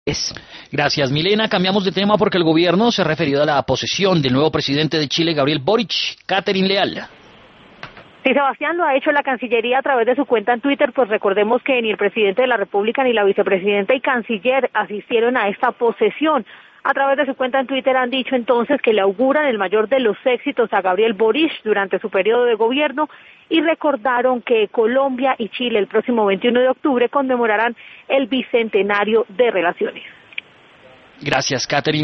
Gracias, Milena. Cambiamos de tema porque el gobierno se ha referido a la posesión del nuevo presidente de Chile, Gabriel Boric. Catherine Leal. Sí, Sebastián, lo ha hecho la Cancillería a través de su cuenta en Twitter, pues recordemos que ni el presidente de la República ni la vicepresidenta y canciller asistieron a esta posesión. A través de su cuenta en Twitter han dicho entonces que le auguran el mayor de los éxitos a Gabriel Boric durante su periodo de gobierno y recordaron que Colombia y Chile el próximo 21 de octubre conmemorarán el bicentenario de relaciones. Gracias, Catherine.